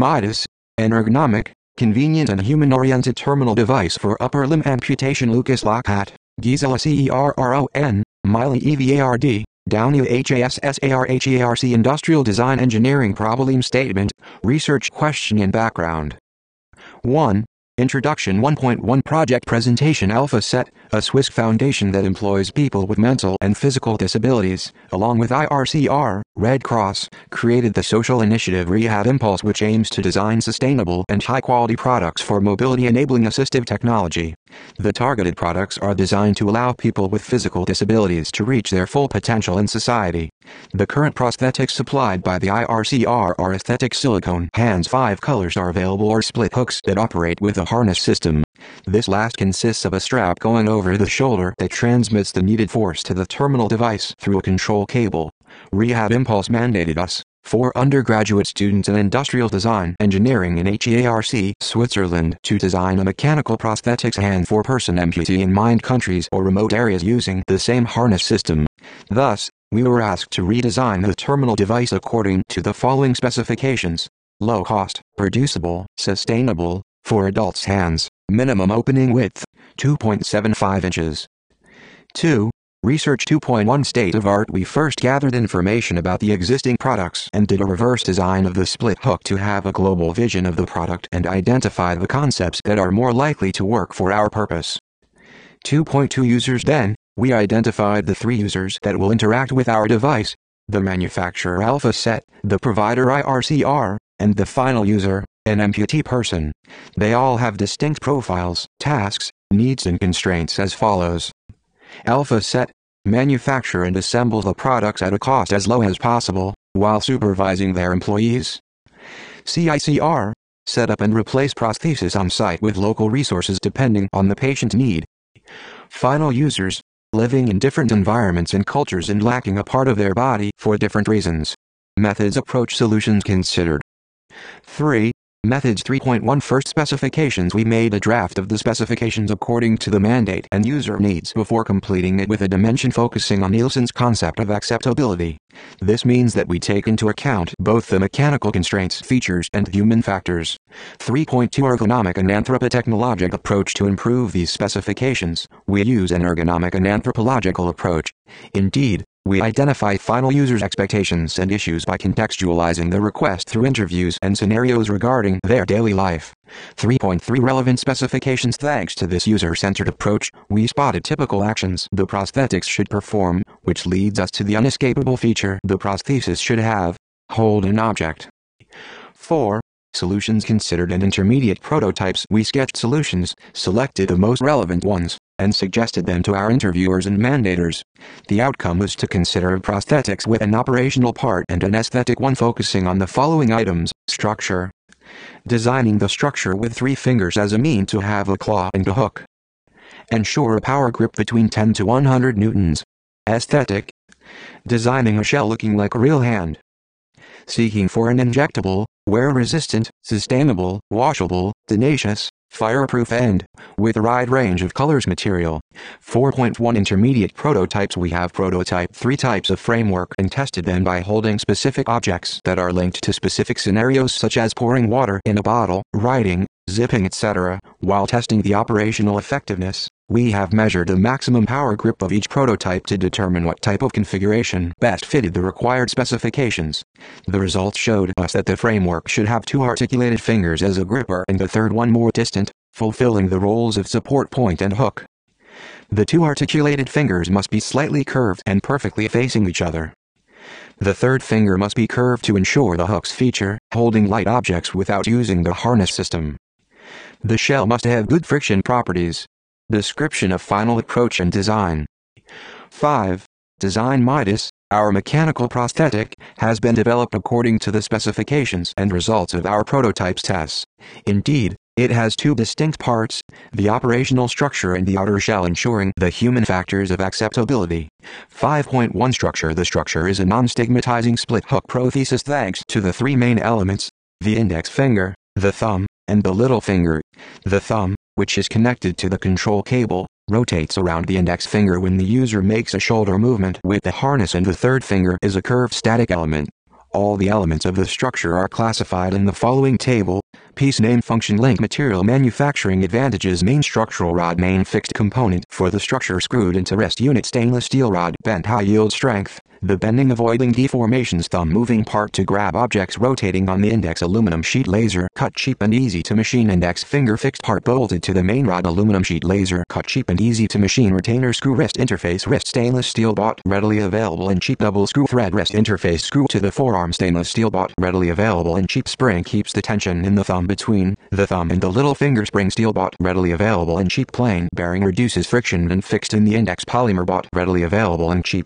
Midas, an ergonomic, convenient and human-oriented terminal device for upper limb amputation. Lucas Lockhart, Gisela CERRON, Miley EVARD, Downey HASSARHEARC. Industrial Design Engineering Problem Statement, Research Question and Background. 1. Introduction. 1.1 Project Presentation. Alpha Set, a Swiss foundation that employs people with mental and physical disabilities, along with IRCR, Red Cross, created the social initiative Rehab Impulse, which aims to design sustainable and high-quality products for mobility-enabling assistive technology. The targeted products are designed to allow people with physical disabilities to reach their full potential in society. The current prosthetics supplied by the IRCR are aesthetic silicone hands. 5 colors are available, or split hooks that operate with a harness system. This last consists of a strap going over the shoulder that transmits the needed force to the terminal device through a control cable. Rehab Impulse mandated us, 4 undergraduate students in industrial design engineering in HEARC, Switzerland, to design a mechanical prosthetics hand for person amputee in mined countries or remote areas using the same harness system. Thus, we were asked to redesign the terminal device according to the following specifications: low cost, producible, sustainable, for adults' hands, minimum opening width, 2.75 inches. 2. Research. 2.1 State of art. We first gathered information about the existing products and did a reverse design of the split hook to have a global vision of the product and identify the concepts that are more likely to work for our purpose. 2.2 Users. Then, we identified the 3 users that will interact with our device: the manufacturer Alpha Set, the provider IRCR, and the final user, an amputee person. They all have distinct profiles, tasks, needs and constraints as follows. Alpha Set, manufacture and assemble the products at a cost as low as possible, while supervising their employees. CICR, set up and replace prosthesis on site with local resources depending on the patient's need. Final users, living in different environments and cultures and lacking a part of their body for different reasons. Methods. Approach. Solutions considered. 3. Methods. 3.1 First specifications. We made a draft of the specifications according to the mandate and user needs before completing it with a dimension focusing on Nielsen's concept of acceptability. This means that we take into account both the mechanical constraints, features, and human factors. 3.2 Ergonomic and anthropotechnologic approach. To improve these specifications, we use an ergonomic and anthropological approach. Indeed, we identify final users' expectations and issues by contextualizing the request through interviews and scenarios regarding their daily life. 3.3 Relevant specifications. Thanks to this user-centered approach, we spotted typical actions the prosthetics should perform, which leads us to the unescapable feature the prosthesis should have: hold an object. 4. Solutions considered and intermediate prototypes. We sketched solutions, selected the most relevant ones, and suggested them to our interviewers and mandators. The outcome was to consider prosthetics with an operational part and an aesthetic one, focusing on the following items: structure. Designing the structure with 3 fingers as a mean to have a claw and a hook. Ensure a power grip between 10 to 100 newtons. Aesthetic. Designing a shell looking like a real hand. Seeking for an injectable, wear-resistant, sustainable, washable, tenacious, fireproof and, with a wide range of colors material. 4.1 Intermediate prototypes. We have prototyped 3 types of framework and tested them by holding specific objects that are linked to specific scenarios such as pouring water in a bottle, writing, zipping, etc. While testing the operational effectiveness, we have measured the maximum power grip of each prototype to determine what type of configuration best fitted the required specifications. The results showed us that the framework should have 2 articulated fingers as a gripper and the third one more distant, fulfilling the roles of support point and hook. The 2 articulated fingers must be slightly curved and perfectly facing each other. The third finger must be curved to ensure the hook's feature, holding light objects without using the harness system. The shell must have good friction properties. Description of final approach and design. 5. Design. Midas, our mechanical prosthetic, has been developed according to the specifications and results of our prototypes tests. Indeed, it has 2 distinct parts, the operational structure and the outer shell, ensuring the human factors of acceptability. 5.1 Structure. The structure is a non-stigmatizing split hook prosthesis thanks to the 3 main elements: the index finger, the thumb, and the little finger. The thumb, which is connected to the control cable, rotates around the index finger when the user makes a shoulder movement with the harness, and the third finger is a curved static element. All the elements of the structure are classified in the following table: piece name, function, link, material, manufacturing advantages, main structural rod, main fixed component for the structure, screwed into rest unit, stainless steel rod, bent, high yield strength, the bending, avoiding deformations, thumb moving part to grab objects, rotating on the index, aluminum sheet, laser cut, cheap and easy to machine, index finger fixed part bolted to the main rod, aluminum sheet, laser cut, cheap and easy to machine, retainer screw, wrist interface, wrist, stainless steel, bought, readily available and cheap, double screw thread, wrist interface, screw to the forearm, stainless steel, bought, readily available and cheap, spring keeps the tension in the thumb between the thumb and the little finger, spring steel, bought, readily available and cheap, plain bearing reduces friction and fixed in the index, polymer, bought, readily available and cheap.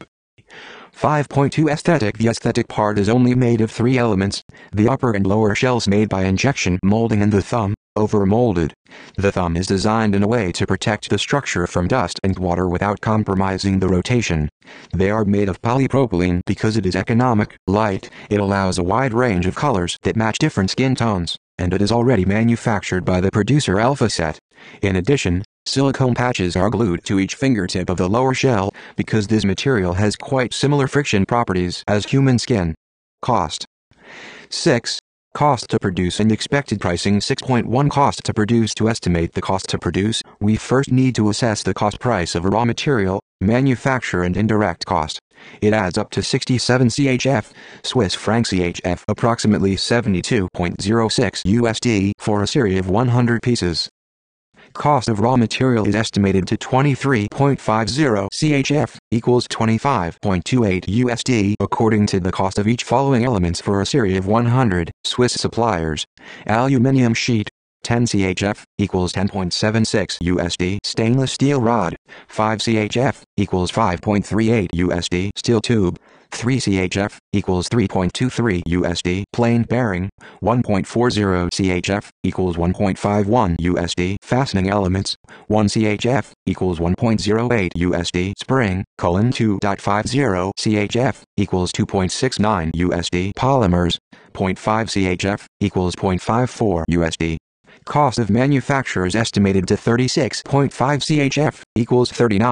5.2 Aesthetic. The aesthetic part is only made of 3 elements: the upper and lower shells made by injection molding and the thumb, over-molded. The thumb is designed in a way to protect the structure from dust and water without compromising the rotation. They are made of polypropylene because it is economic, light, it allows a wide range of colors that match different skin tones, and it is already manufactured by the producer Alphaset. In addition, silicone patches are glued to each fingertip of the lower shell because this material has quite similar friction properties as human skin. Cost. 6. Cost to produce and expected pricing. 6.1 Cost to produce. To estimate the cost to produce, we first need to assess the cost price of a raw material, manufacture and indirect cost. It adds up to 67 CHF, Swiss franc CHF, approximately 72.06 USD for a series of 100 pieces. Cost of raw material is estimated to 23.50 CHF, equals 25.28 USD, according to the cost of each following elements for a series of 100. Swiss suppliers. Aluminium sheet, 10 CHF, equals 10.76 USD. Stainless steel rod, 5 CHF, equals 5.38 USD. Steel tube, 3 CHF, equals 3.23 USD. Plain bearing, 1.40 CHF, equals 1.51 USD. Fastening elements, 1 CHF, equals 1.08 USD. Spring, colon 2.50 CHF, equals 2.69 USD. Polymers, 0.5 CHF, equals 0.54 USD. Cost of manufacture is estimated to 36.5 CHF, equals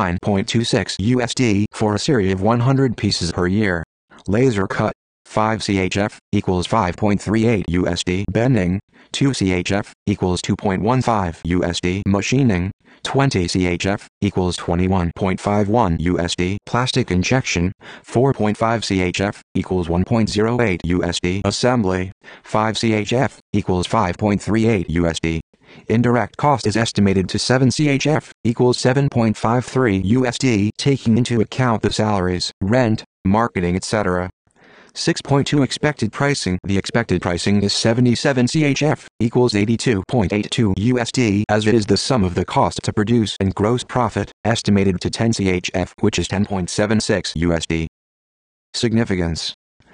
39.26 USD for a series of 100 pieces per year. Laser cut, 5 CHF, equals 5.38 USD. Bending, 2 CHF, equals 2.15 USD. Machining, 20 CHF, equals 21.51 USD. Plastic injection, 4.5 CHF, equals 1.08 USD. Assembly, 5 CHF, equals 5.38 USD. Indirect cost is estimated to 7 CHF, equals 7.53 USD, taking into account the salaries, rent, marketing, etc. 6.2 Expected pricing. The expected pricing is 77 CHF, equals 82.82 USD, as it is the sum of the cost to produce and gross profit, estimated to 10 CHF, which is 10.76 USD. Significance.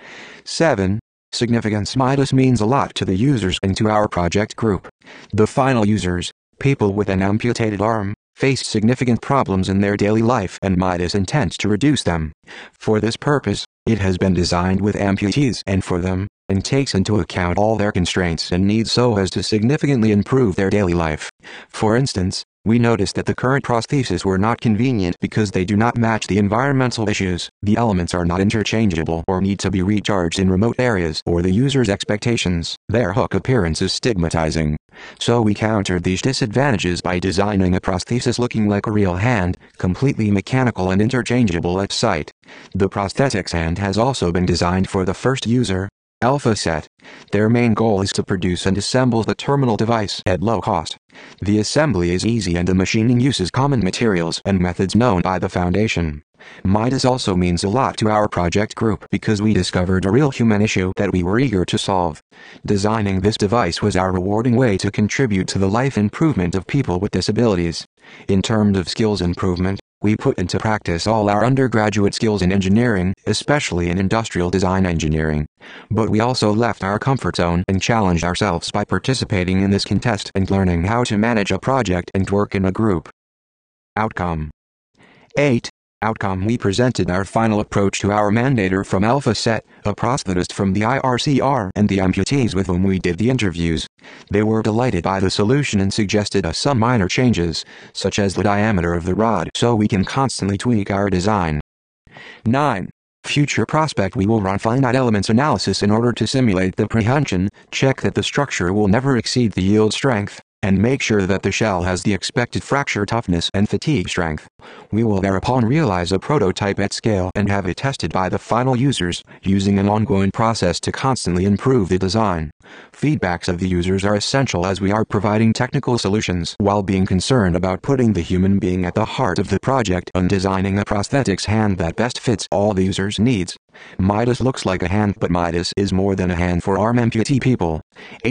7. Significance. Midas means a lot to the users and to our project group. The final users, people with an amputated arm, face significant problems in their daily life, and Midas intends to reduce them. For this purpose, it has been designed with amputees and for them, and takes into account all their constraints and needs so as to significantly improve their daily life. For instance, we noticed that the current prostheses were not convenient because they do not match the environmental issues, the elements are not interchangeable or need to be recharged in remote areas, or the user's expectations. Their hook appearance is stigmatizing. So we countered these disadvantages by designing a prosthesis looking like a real hand, completely mechanical and interchangeable at sight. The prosthetics hand has also been designed for the first user, Alphaset. Their main goal is to produce and assemble the terminal device at low cost. The assembly is easy and the machining uses common materials and methods known by the Foundation. Midas also means a lot to our project group because we discovered a real human issue that we were eager to solve. Designing this device was our rewarding way to contribute to the life improvement of people with disabilities. In terms of skills improvement, we put into practice all our undergraduate skills in engineering, especially in industrial design engineering. But we also left our comfort zone and challenged ourselves by participating in this contest and learning how to manage a project and work in a group. Outcome. 8. Outcome. We presented our final approach to our mandator from Alphaset, a prosthetist from the IRCR, and the amputees with whom we did the interviews. They were delighted by the solution and suggested us some minor changes, such as the diameter of the rod, so we can constantly tweak our design. 9. Future prospect: we will run finite elements analysis in order to simulate the prehension, check that the structure will never exceed the yield strength, and make sure that the shell has the expected fracture toughness and fatigue strength. We will thereupon realize a prototype at scale and have it tested by the final users, using an ongoing process to constantly improve the design. Feedbacks of the users are essential as we are providing technical solutions while being concerned about putting the human being at the heart of the project and designing a prosthetics hand that best fits all the user's needs. Midas looks like a hand, but Midas is more than a hand for arm amputee people.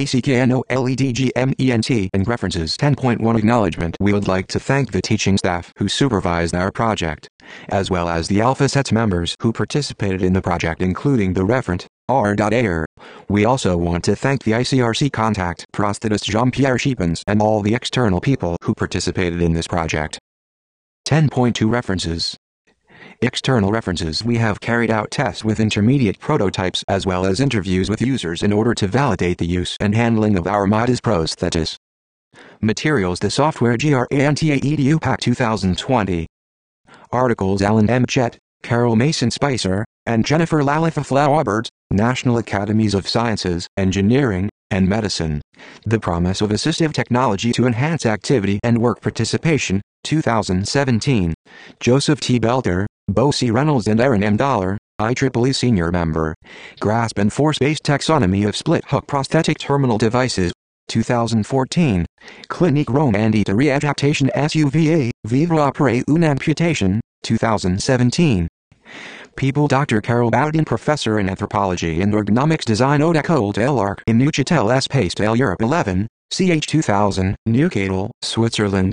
ACKNOLEDGMENT. And references 10.1 Acknowledgement. We would like to thank the teaching staff who supervised our project, as well as the AlphaSets members who participated in the project, including the referent R.Ayer. We also want to thank the ICRC contact prosthetist Jean-Pierre Schepens and all the external people who participated in this project. 10.2 References. External references: we have carried out tests with intermediate prototypes as well as interviews with users in order to validate the use and handling of our Midas prosthesis. Materials: the software GRANTA EDU Pack 2020. Articles: Alan M. Chet, Carol Mason Spicer, and Jennifer Lalitha Flowerbert, National Academies of Sciences, Engineering, and Medicine. The Promise of Assistive Technology to Enhance Activity and Work Participation, 2017. Joseph T. Belter, Bo C. Reynolds and Aaron M. Dollar, IEEE Senior Member. Grasp and Force-Based Taxonomy of Split-Hook Prosthetic Terminal Devices, 2014. Clinique Romandie de Réadaptation SUVA, Vivre après une amputation, 2017. People: Dr. Carol Bowden, Professor in Anthropology and Ergonomics Design Haute École de l'Arc in Neuchâtel Espace Europe 11, CH 2000, Neuchâtel, Switzerland,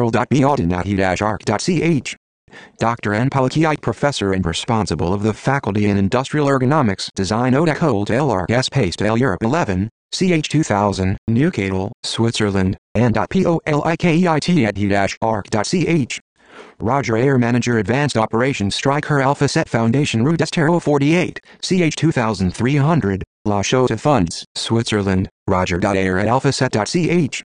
carol.bowden@arc.ch. Dr. Anne Palakiite, Professor and responsible of the Faculty in Industrial Ergonomics Design Haute École de l'Arc Espace Europe 11, CH 2000, Neuchâtel, Switzerland, Anne.Polikeite@arc.ch. Roger Ayer, Manager Advanced Operations Stryker AlphaSet Foundation Rue d'Estero 48, CH 2300, La Chaux-de-Fonds, Switzerland, roger.ayer@alphaset.ch.